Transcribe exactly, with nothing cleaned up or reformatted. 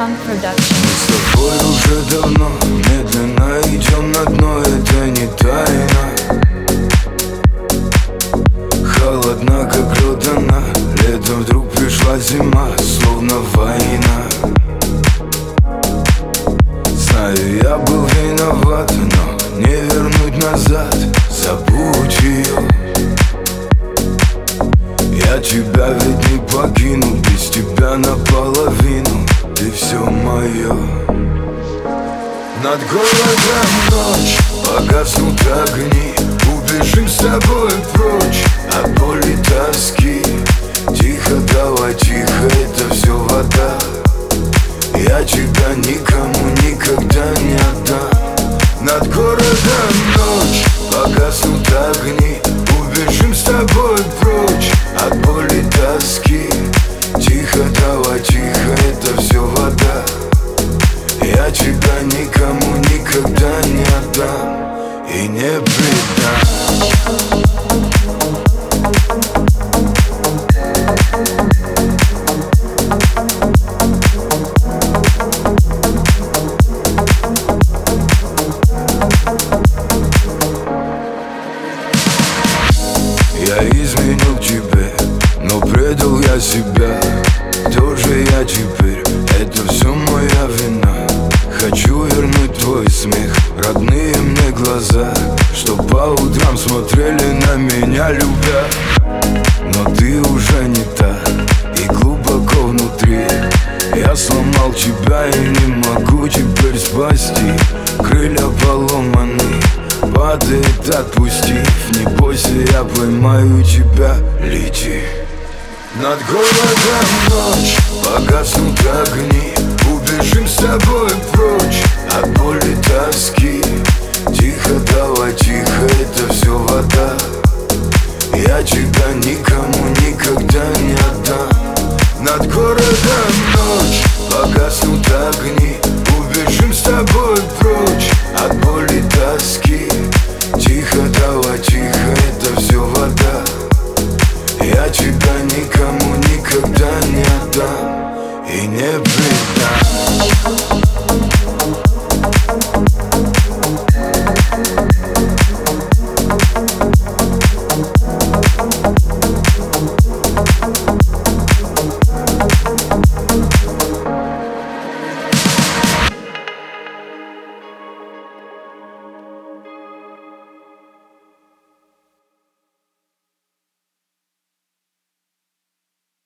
Young Production. Мы с тобой уже давно медленно идем на дно, это не тайна. Холодна, как лед она, летом вдруг пришла зима, словно война. Знаю, я был виноват, но не вернуть назад, забудь ее. Я тебя ведь не покину, без тебя наполовину, ты все мое. Над городом ночь, погаснут огни, убежим с тобой прочь от боли, тоски. Тихо, давай тихо, это все вода. Я тебя никому никогда не отдам. Над городом ночь, погаснут огни, убежим с тобой прочь от боли, тоски. Тихо, давай тихо, это все вода. Я тебя никому никогда не отдам и не предам. Я изменил тебе, но предал я себя. Кто же я теперь? Это все моя вина. Хочу вернуть твой смех, родные мне глаза, что по утрам смотрели на меня, любя. Но ты уже не та, и глубоко внутри я сломал тебя и не могу теперь спасти. Крылья поломаны, падает, отпустив. Не бойся, я поймаю тебя, лети. Над городом ночь, погаснут огни,